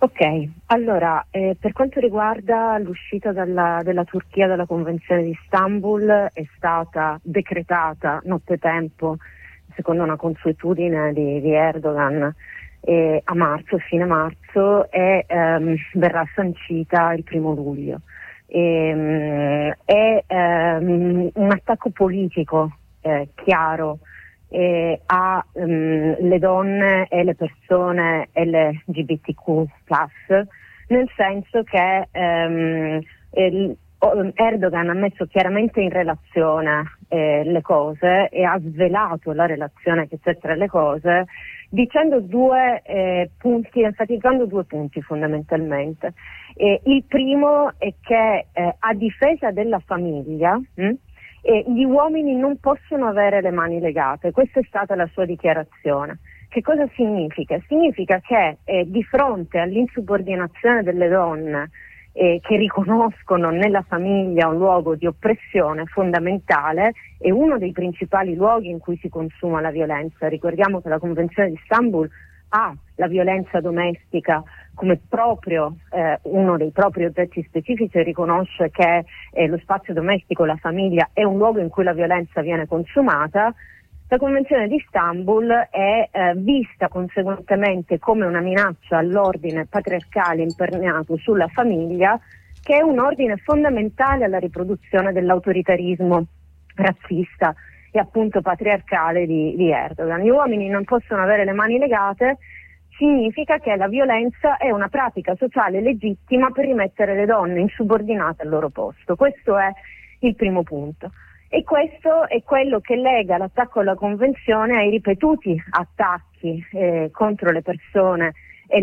Ok, allora per quanto riguarda l'uscita della Turchia dalla Convenzione di Istanbul, è stata decretata nottetempo, secondo una consuetudine di Erdogan, a marzo, fine marzo, e verrà sancita il 1° luglio. È un attacco politico chiaro alle donne e le persone LGBTQ+, nel senso che Erdogan ha messo chiaramente in relazione le cose e ha svelato la relazione che c'è tra le cose, dicendo enfatizzando 2 punti fondamentalmente. Il primo è che a difesa della famiglia gli uomini non possono avere le mani legate. Questa è stata la sua dichiarazione. Che cosa significa? Significa che di fronte all'insubordinazione delle donne che riconoscono nella famiglia un luogo di oppressione fondamentale e uno dei principali luoghi in cui si consuma la violenza. Ricordiamo che la Convenzione di Istanbul ha la violenza domestica come proprio uno dei propri oggetti specifici e riconosce che lo spazio domestico, la famiglia, è un luogo in cui la violenza viene consumata. La Convenzione di Istanbul è vista conseguentemente come una minaccia all'ordine patriarcale imperniato sulla famiglia, che è un ordine fondamentale alla riproduzione dell'autoritarismo razzista e appunto patriarcale di Erdogan. Gli uomini non possono avere le mani legate, significa che la violenza è una pratica sociale legittima per rimettere le donne insubordinate al loro posto. Questo è il primo punto. E questo è quello che lega l'attacco alla Convenzione ai ripetuti attacchi contro le persone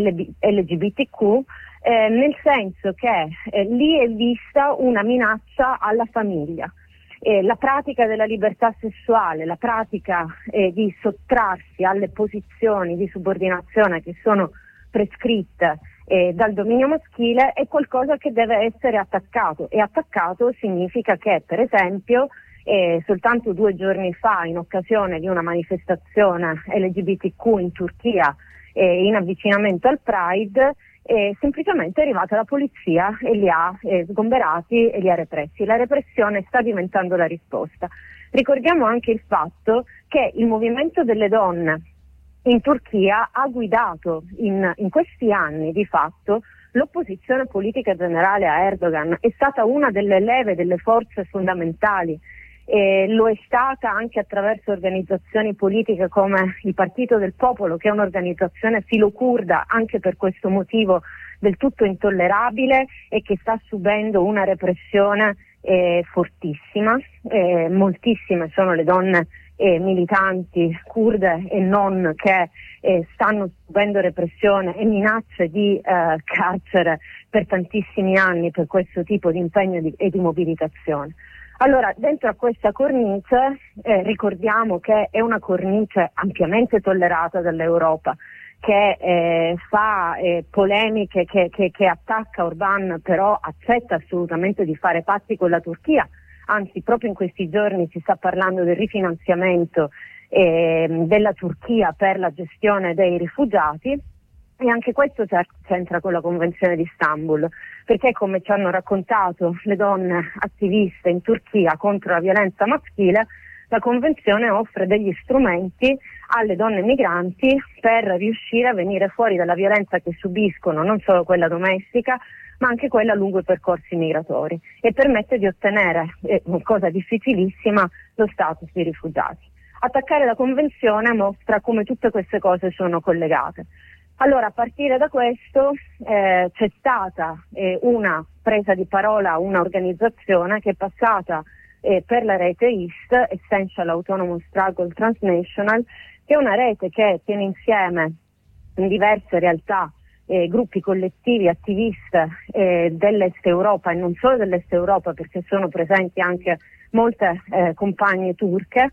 LGBTQ, nel senso che lì è vista una minaccia alla famiglia. La pratica della libertà sessuale, la pratica di sottrarsi alle posizioni di subordinazione che sono prescritte dal dominio maschile è qualcosa che deve essere attaccato, e attaccato significa che, per esempio, soltanto 2 giorni fa, in occasione di una manifestazione LGBTQ in Turchia, in avvicinamento al Pride, semplicemente è arrivata la polizia e li ha sgomberati e li ha repressi. La repressione sta diventando la risposta. Ricordiamo anche il fatto che il movimento delle donne in Turchia ha guidato in questi anni di fatto l'opposizione politica generale a Erdogan, è stata una delle leve, delle forze fondamentali. Lo è stata anche attraverso organizzazioni politiche come il Partito del Popolo, che è un'organizzazione filocurda anche per questo motivo del tutto intollerabile e che sta subendo una repressione fortissima. Moltissime sono le donne militanti kurde e non che stanno subendo repressione e minacce di carcere per tantissimi anni per questo tipo di impegno e di mobilitazione. Allora, dentro a questa cornice ricordiamo che è una cornice ampiamente tollerata dall'Europa, che fa polemiche, che attacca Orbán, però accetta assolutamente di fare patti con la Turchia. Anzi, proprio in questi giorni si sta parlando del rifinanziamento della Turchia per la gestione dei rifugiati. E anche questo c'entra con la Convenzione di Istanbul, perché come ci hanno raccontato le donne attiviste in Turchia contro la violenza maschile, la Convenzione offre degli strumenti alle donne migranti per riuscire a venire fuori dalla violenza che subiscono, non solo quella domestica, ma anche quella lungo i percorsi migratori, e permette di ottenere, cosa difficilissima, lo status di rifugiati. Attaccare la Convenzione mostra come tutte queste cose sono collegate. Allora, a partire da questo c'è stata una presa di parola, una organizzazione che è passata per la rete EAST, Essential Autonomous Struggle Transnational, che è una rete che tiene insieme in diverse realtà gruppi collettivi, attiviste dell'Est Europa e non solo dell'Est Europa, perché sono presenti anche molte compagne turche,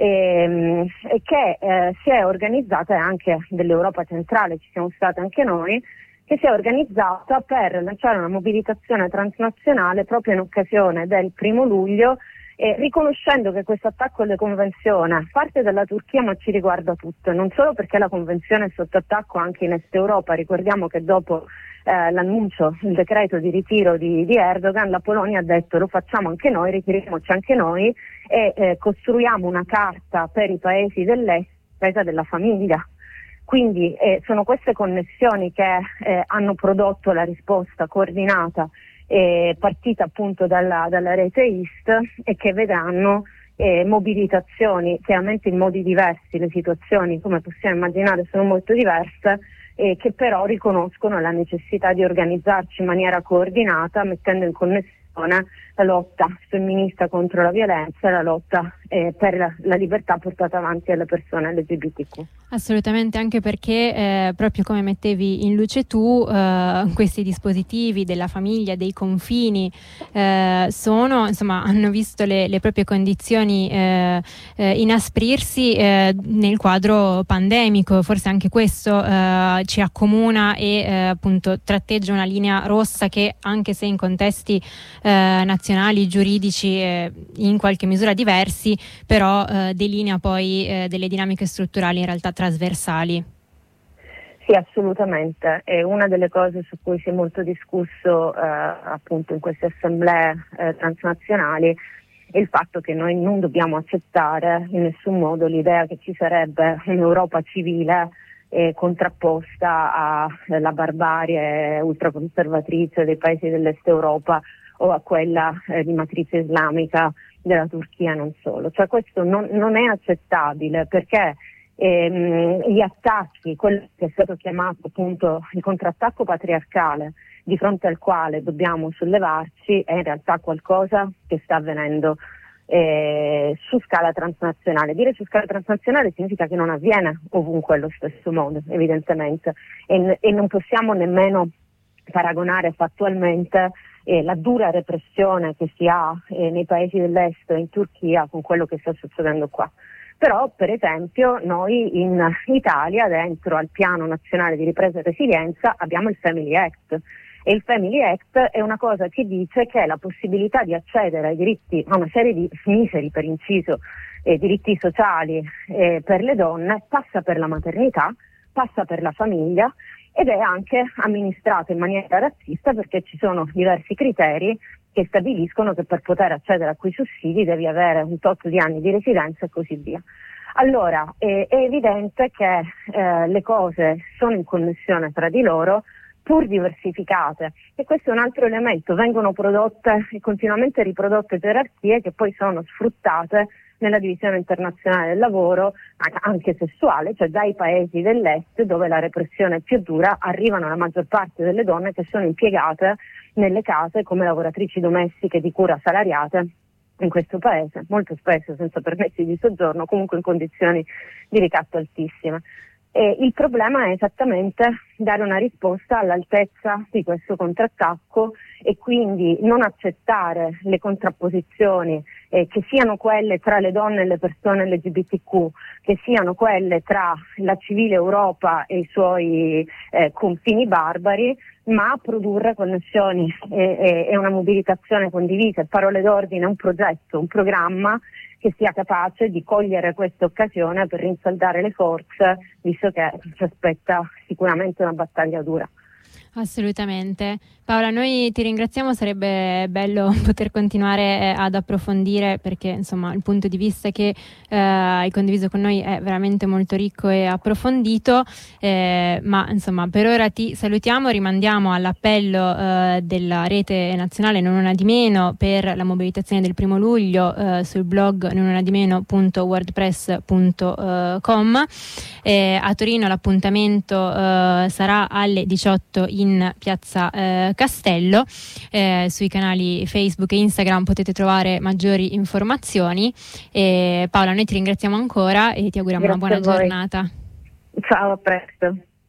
e che si è organizzata, anche dell'Europa centrale ci siamo state anche noi, che si è organizzata per lanciare una mobilitazione transnazionale proprio in occasione del 1° luglio riconoscendo che questo attacco alle convenzioni parte dalla Turchia ma ci riguarda tutto, non solo perché la convenzione è sotto attacco anche in Est Europa. Ricordiamo che dopo l'annuncio, il decreto di ritiro di Erdogan, la Polonia ha detto lo facciamo anche noi, ritiriamoci anche noi e costruiamo una carta per i paesi dell'Est, presa della famiglia. Quindi sono queste connessioni che hanno prodotto la risposta coordinata partita appunto dalla rete East e che vedranno mobilitazioni chiaramente in modi diversi. Le situazioni, come possiamo immaginare, sono molto diverse, che però riconoscono la necessità di organizzarci in maniera coordinata, mettendo in connessione la lotta femminista contro la violenza e la lotta per la libertà portata avanti alle persone LGBTQ. Assolutamente, anche perché proprio come mettevi in luce tu, questi dispositivi della famiglia, dei confini, hanno visto le proprie condizioni inasprirsi nel quadro pandemico. Forse anche questo ci accomuna e appunto tratteggia una linea rossa che, anche se in contesti nazionali, giuridici in qualche misura diversi, però delinea poi delle dinamiche strutturali in realtà trasversali. Sì, assolutamente. È una delle cose su cui si è molto discusso appunto in queste assemblee transnazionali, è il fatto che noi non dobbiamo accettare in nessun modo l'idea che ci sarebbe un'Europa civile contrapposta alla barbarie ultraconservatrice dei paesi dell'Est Europa o a quella di matrice islamica della Turchia, non solo. Cioè questo non è accettabile, perché gli attacchi, quello che è stato chiamato appunto il contrattacco patriarcale, di fronte al quale dobbiamo sollevarci, è in realtà qualcosa che sta avvenendo su scala transnazionale. Dire su scala transnazionale significa che non avviene ovunque allo stesso modo, evidentemente, e non possiamo nemmeno paragonare fattualmente la dura repressione che si ha nei paesi dell'est, in Turchia, con quello che sta succedendo qua. Però, per esempio, noi in Italia, dentro al Piano Nazionale di Ripresa e Resilienza, abbiamo il Family Act. E il Family Act è una cosa che dice che la possibilità di accedere ai diritti, a una serie di miseri, per inciso, diritti sociali per le donne, passa per la maternità, passa per la famiglia, ed è anche amministrato in maniera razzista, perché ci sono diversi criteri che stabiliscono che per poter accedere a quei sussidi devi avere un tot di anni di residenza e così via. Allora è evidente che le cose sono in connessione tra di loro, pur diversificate, e questo è un altro elemento. Vengono prodotte e continuamente riprodotte gerarchie che poi sono sfruttate nella divisione internazionale del lavoro, anche sessuale, cioè dai paesi dell'est, dove la repressione è più dura, arrivano la maggior parte delle donne che sono impiegate nelle case come lavoratrici domestiche di cura salariate in questo paese, molto spesso senza permessi di soggiorno, comunque in condizioni di ricatto altissime. Il problema è esattamente dare una risposta all'altezza di questo contrattacco e quindi non accettare le contrapposizioni che siano quelle tra le donne e le persone LGBTQ, che siano quelle tra la civile Europa e i suoi confini barbari, ma produrre connessioni e una mobilitazione condivisa, parole d'ordine, un progetto, un programma che sia capace di cogliere questa occasione per rinsaldare le forze, visto che ci aspetta sicuramente una battaglia dura. Assolutamente. Paola, noi ti ringraziamo, sarebbe bello poter continuare ad approfondire, perché insomma il punto di vista che hai condiviso con noi è veramente molto ricco e approfondito, ma insomma per ora ti salutiamo, rimandiamo all'appello della rete nazionale Non Una Di Meno per la mobilitazione del 1° luglio sul blog nonunadimeno.wordpress.com. A Torino l'appuntamento sarà alle 18 in piazza Castello. Sui canali Facebook e Instagram potete trovare maggiori informazioni. Paola, noi ti ringraziamo ancora e ti auguriamo una buona giornata. Ciao, a presto.